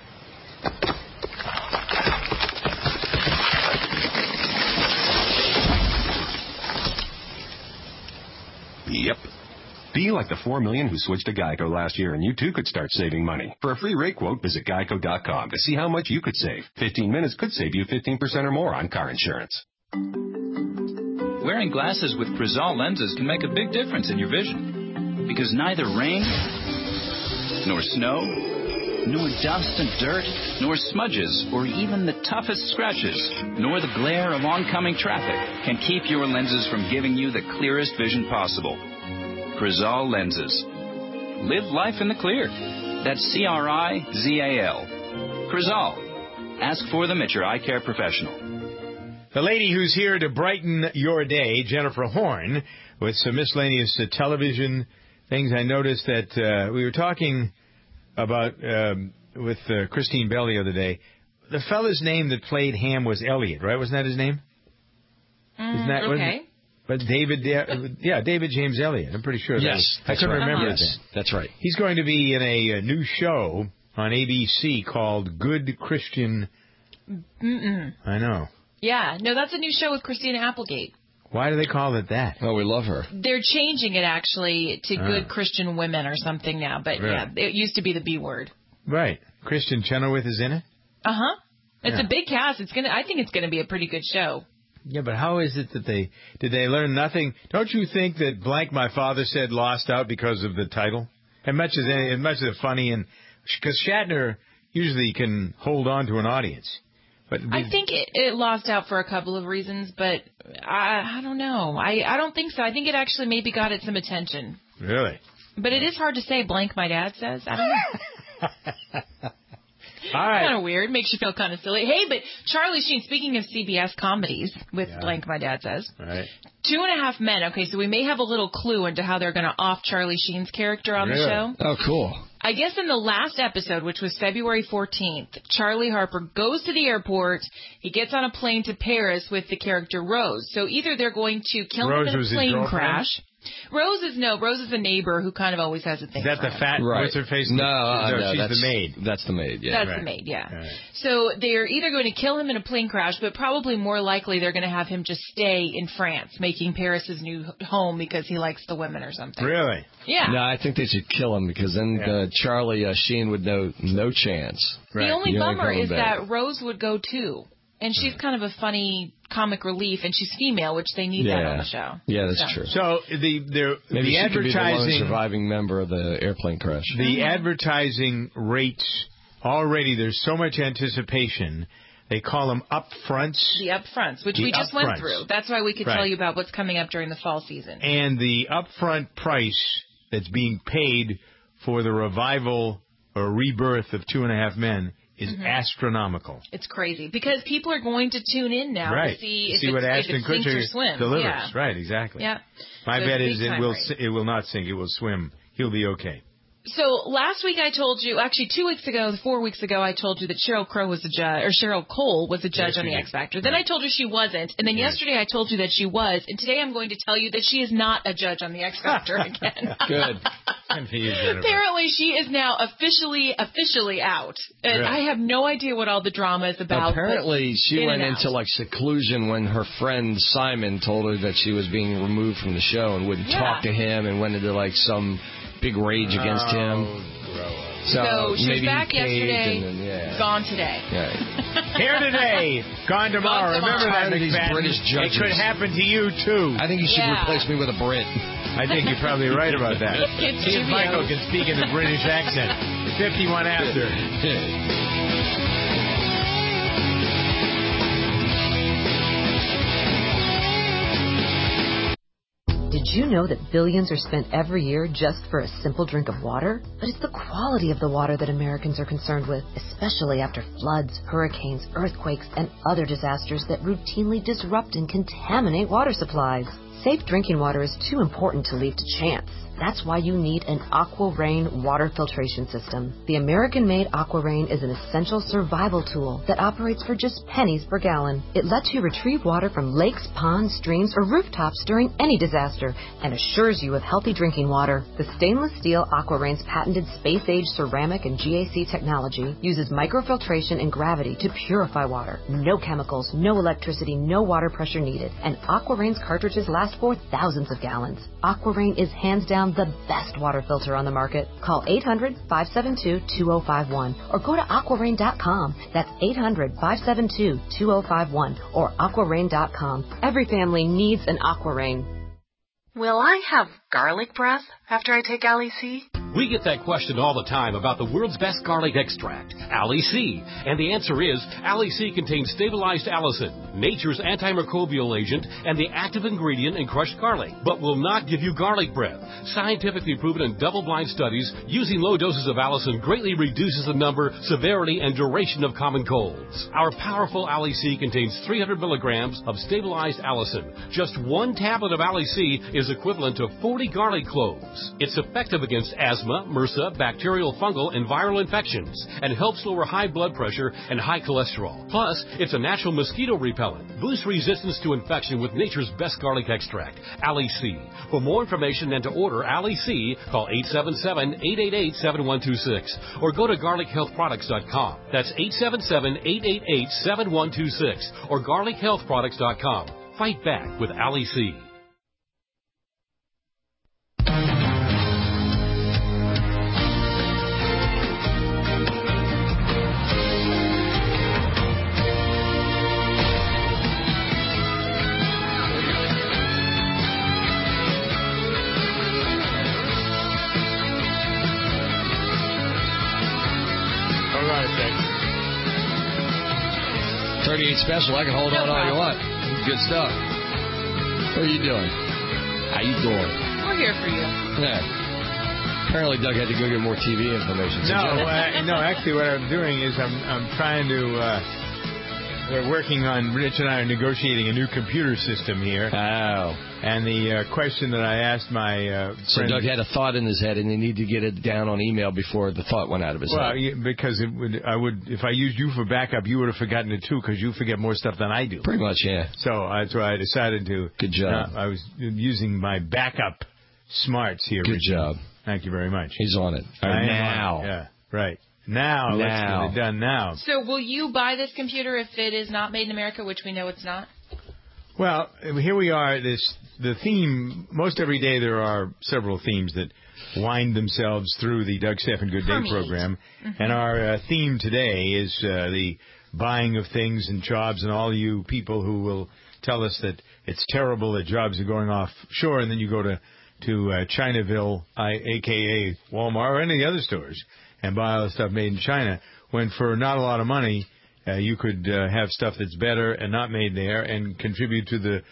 S7: Yep. Be like the 4 million who switched to Geico last year, and you too could start saving money. For a free rate quote, visit geico.com to see how much you could save. 15 minutes could save you 15% or more on car insurance.
S8: Wearing glasses with Crizal lenses can make a big difference in your vision. Because neither rain, nor snow, nor dust and dirt, nor smudges, or even the toughest scratches, nor the glare of oncoming traffic can keep your lenses from giving you the clearest vision possible. Crizal lenses. Live life in the clear. That's Crizal. Crizal. Ask for them at your eye care professional.
S2: The lady who's here to brighten your day, Jennifer Horn, with some miscellaneous television things. I noticed that we were talking about with Christine Bell the other day. The fella's name that played Ham was Elliot, right? Wasn't that his name? Isn't that,
S3: okay.
S2: But David James Elliott. I'm pretty sure.
S14: Yes,
S2: I couldn't remember
S14: yes,
S2: that.
S14: That's right.
S2: He's going to be in a new show on ABC called Good Christian. I know.
S3: Yeah, no, that's a new show with Christina Applegate.
S2: Why do they call it that?
S14: Oh, we love her.
S3: They're changing it actually to Good Christian Women or something now, but yeah, it used to be the B word.
S2: Right. Christian Chenoweth is in it?
S3: Uh-huh. It's a big cast. I think it's going to be a pretty good show.
S2: Yeah, but how is it that did they learn nothing? Don't you think that Blank My Father Said lost out because of the title? As much as funny, and because Shatner usually can hold on to an audience. But
S3: I think it lost out for a couple of reasons, but I don't know. I don't think so. I think it actually maybe got it some attention.
S2: Really?
S3: But it is hard to say, Blank My Dad Says. I don't know.
S2: All right.
S3: Kind of weird. Makes you feel kind of silly. Hey, but Charlie Sheen, speaking of CBS comedies with Blank My Dad Says.
S2: Right.
S3: 2.5 Men. Okay, so we may have a little clue into how they're going to off Charlie Sheen's character on the show.
S14: Oh, cool.
S3: I guess in the last episode, which was February 14th, Charlie Harper goes to the airport. He gets on a plane to Paris with the character Rose. So either they're going to kill him in a plane crash. Rose is a neighbor who kind of always has a thing.
S2: Is that the fat?
S14: Right.
S2: What's her face?
S14: No,
S2: she's
S14: that's
S2: the maid.
S14: That's the maid. Yeah.
S3: That's the maid. Yeah. Right. So they're either going to kill him in a plane crash, but probably more likely they're going to have him just stay in France, making Paris his new home because he likes the women or something.
S2: Really?
S3: Yeah.
S14: No, I think they should kill him because then Charlie Sheen would know no chance.
S3: Right. The only bummer is that Rose would go too. And she's kind of a funny comic relief, and she's female, which they need that on the show.
S14: Yeah, that's true.
S2: So
S14: maybe
S2: the
S14: she
S2: advertising,
S14: could be the lone surviving member of the airplane crash.
S2: The advertising rates already. There's so much anticipation. They call them upfronts.
S3: The upfronts, which we just went through. That's why we could tell you about what's coming up during the fall season.
S2: And the upfront price that's being paid for the revival or rebirth of 2.5 Men is astronomical.
S3: It's crazy because people are going to tune in now to see if
S2: what
S3: it
S2: Ashton
S3: sinks or swims.
S2: delivers.
S3: Yeah.
S2: Right, exactly.
S3: Yeah.
S2: My bet is it will not sink. It will swim. He'll be okay.
S3: So last week I told you, actually 2 weeks ago, 4 weeks ago, I told you that Sheryl Cole was a judge on the X Factor. Then I told you she wasn't, and then yesterday I told you that she was, and today I'm going to tell you that she is not a judge on the X Factor again.
S14: Good.
S3: Apparently she is now officially out. And I have no idea what all the drama is about.
S14: Apparently she went into like seclusion when her friend Simon told her that she was being removed from the show and wouldn't talk to him and went into like some big rage against him.
S3: So she was back yesterday, gone today.
S14: Yeah.
S2: Here today, gone tomorrow. Remember that, McFadden.
S14: British judges.
S2: It could happen to you, too.
S14: I think you should replace me with a Brit.
S2: I think you're probably right about that. See if Michael can speak in a British accent. 51 after.
S9: Did you know that billions are spent every year just for a simple drink of water? But it's the quality of the water that Americans are concerned with, especially after floods, hurricanes, earthquakes, and other disasters that routinely disrupt and contaminate water supplies. Safe drinking water is too important to leave to chance. That's why you need an AquaRain water filtration system. The American-made AquaRain is an essential survival tool that operates for just pennies per gallon. It lets you retrieve water from lakes, ponds, streams, or rooftops during any disaster and assures you of healthy drinking water. The stainless steel AquaRain's patented space-age ceramic and GAC technology uses microfiltration and gravity to purify water. No chemicals, no electricity, no water pressure needed. And AquaRain's cartridges last for thousands of gallons. AquaRain is hands down the best water filter on the market. Call 800-572-2051 or go to aquarain.com. That's 800-572-2051 or aquarain.com. Every family needs an AquaRain.
S10: Will I have garlic breath after I take Ali-C?
S11: We get that question all the time about the world's best garlic extract, Ali-C. And the answer is, Ali-C contains stabilized allicin, nature's antimicrobial agent, and the active ingredient in crushed garlic, but will not give you garlic breath. Scientifically proven in double-blind studies, using low doses of allicin greatly reduces the number, severity, and duration of common colds. Our powerful Ali-C contains 300 milligrams of stabilized allicin. Just one tablet of Ali-C is equivalent to 40 garlic cloves. It's effective against asthma, MRSA, bacterial, fungal, and viral infections, and helps lower high blood pressure and high cholesterol. Plus, it's a natural mosquito repellent. Boosts resistance to infection with nature's best garlic extract, Ali-C. For more information and to order Ali-C, call 877-888-7126 or go to garlichealthproducts.com. That's 877-888-7126 or garlichealthproducts.com. Fight back with Ali-C.
S14: Special. I can hold on all you want. Good stuff. What are you doing? How you doing?
S3: We're here for you.
S14: Yeah. Apparently Doug had to go get more TV information.
S2: No, actually what I'm doing is I'm trying to... we're working on... Rich and I are negotiating a new computer system here.
S14: Oh.
S2: And the question that I asked my
S14: So
S2: friend...
S14: Doug had a thought in his head, and he needed to get it down on email before the thought went out of his head.
S2: Well, because if I used you for backup, you would have forgotten it too, because you forget more stuff than I do.
S14: Pretty much, yeah.
S2: So that's why I decided to...
S14: Good job.
S2: I was using my backup smarts here.
S14: Good job.
S2: Thank you very much.
S14: He's on it. Now.
S2: Yeah, right. Now. Let's get it done now.
S3: So will you buy this computer if it is not made in America, which we know it's not?
S2: Well, here we are. The theme, most every day there are several themes that wind themselves through the Doug Stephan Good Day program. Mm-hmm. And our theme today is the buying of things and jobs, and all you people who will tell us that it's terrible that jobs are going offshore, and then you go to Chinaville, a.k.a. Walmart, or any of the other stores, and buy all the stuff made in China, when for not a lot of money, you could have stuff that's better and not made there and contribute to the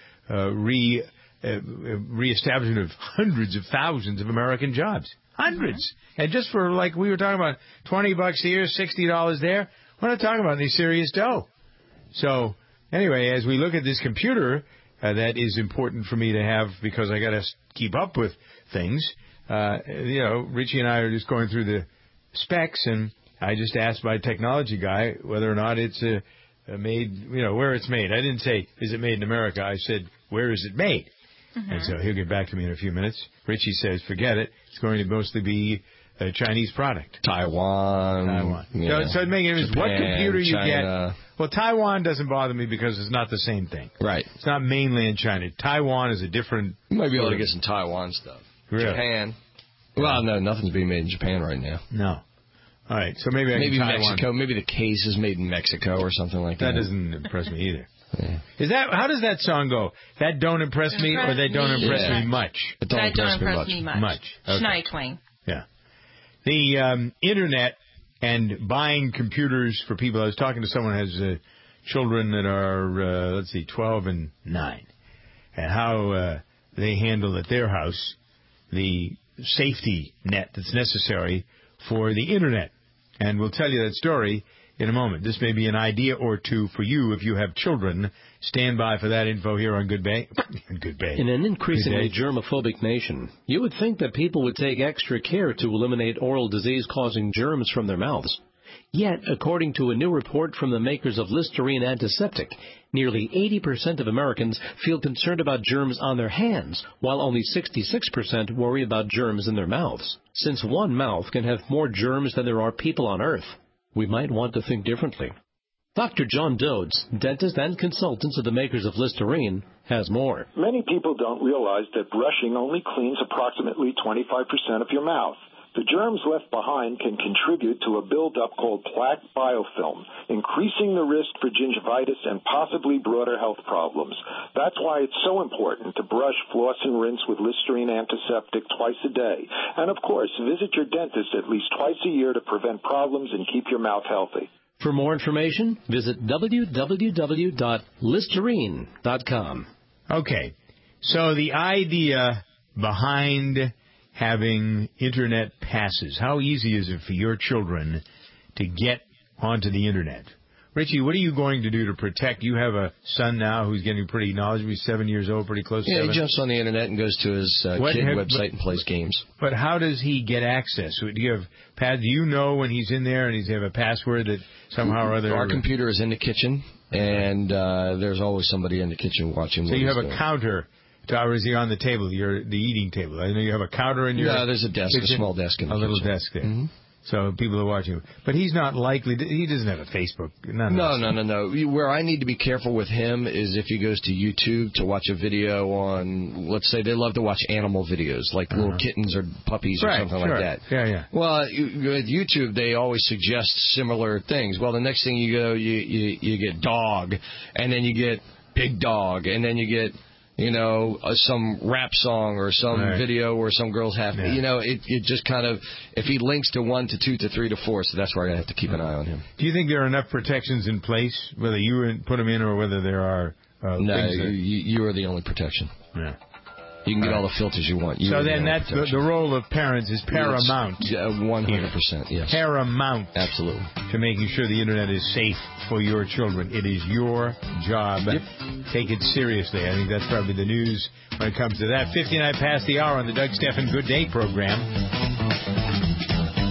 S2: reestablishment of hundreds of thousands of American jobs. Hundreds. Mm-hmm. And just for, like we were talking about, $20 here, $60 there, we're not talking about any serious dough. So, anyway, as we look at this computer, that is important for me to have because I got to keep up with things. Richie and I are just going through the specs, and I just asked my technology guy whether or not it's made, where it's made. I didn't say, is it made in America? I said, where is it made? Mm-hmm. And so he'll get back to me in a few minutes. Richie says, forget it. It's going to mostly be a Chinese product.
S14: Taiwan. Yeah.
S2: So making it what computer you
S14: China.
S2: get. Well, Taiwan doesn't bother me because it's not the same thing.
S14: Right.
S2: It's not mainland China. Taiwan is a different...
S14: You might be able to get some Taiwan stuff.
S2: Really?
S14: Japan. Well, no, nothing's being made in Japan right now.
S2: No. All right, so maybe
S14: Mexico. Maybe the case is made in Mexico or something like that.
S2: That doesn't impress me either. Yeah. How does that song go? That don't impress me, or that don't impress me much?
S3: That don't impress me much.
S2: Okay.
S3: Shania Twain.
S2: Yeah. The Internet and buying computers for people. I was talking to someone who has children that are, 12 and 9, and how they handle at their house the safety net that's necessary for the Internet. And we'll tell you that story in a moment. This may be an idea or two for you if you have children. Stand by for that info here on Good Bay. Good Bay.
S11: In an increasingly germophobic nation, you would think that people would take extra care to eliminate oral disease-causing germs from their mouths. Yet, according to a new report from the makers of Listerine Antiseptic, nearly 80% of Americans feel concerned about germs on their hands, while only 66% worry about germs in their mouths. Since one mouth can have more germs than there are people on Earth, we might want to think differently. Dr. John Dodds, dentist and consultant of the makers of Listerine, has more.
S12: Many people don't realize that brushing only cleans approximately 25% of your mouth. The germs left behind can contribute to a buildup called plaque biofilm, increasing the risk for gingivitis and possibly broader health problems. That's why it's so important to brush, floss, and rinse with Listerine Antiseptic twice a day. And, of course, visit your dentist at least twice a year to prevent problems and keep your mouth healthy.
S11: For more information, visit www.listerine.com.
S2: Okay, so the idea behind having Internet passes, how easy is it for your children to get onto the Internet? Richie, what are you going to do to protect? You have a son now who's getting pretty knowledgeable. He's 7 years old, pretty close to 7.
S14: Yeah, he jumps on the Internet and goes to his kid website and plays games.
S2: But how does he get access? Do you have do you know when he's in there and he's have a password that somehow or other?
S14: Our computer is in the kitchen, and there's always somebody in the kitchen watching.
S2: So you have a counter. Or is he on the table, the eating table? I know you have a counter in your...
S14: No, there's a desk,
S2: kitchen,
S14: a small desk in the kitchen.
S2: A little desk there.
S14: Mm-hmm.
S2: So people are watching him. But he's not likely he doesn't have a Facebook.
S14: No. Where I need to be careful with him is if he goes to YouTube to watch a video on, let's say they love to watch animal videos, like little kittens or puppies or something like that.
S2: Yeah.
S14: Well, with YouTube, they always suggest similar things. Well, the next thing you go, you get dog, and then you get big dog, and then you get... some rap song or some video where some girl's happy. Yeah. It just kind of, if he links to 1 to 2 to 3 to 4, so that's where I have to keep an eye on him.
S2: Do you think there are enough protections in place, whether you put them in or whether there are
S14: no, you are the only protection.
S2: Yeah.
S14: You can get all the filters you want.
S2: So then that's the role of parents is paramount.
S14: 100%, yes.
S2: Paramount.
S14: Absolutely.
S2: To making sure the Internet is safe for your children. It is your job. Yep. Take it seriously. I think that's probably the news when it comes to that. 59 past the hour on the Doug Stephan Good Day program.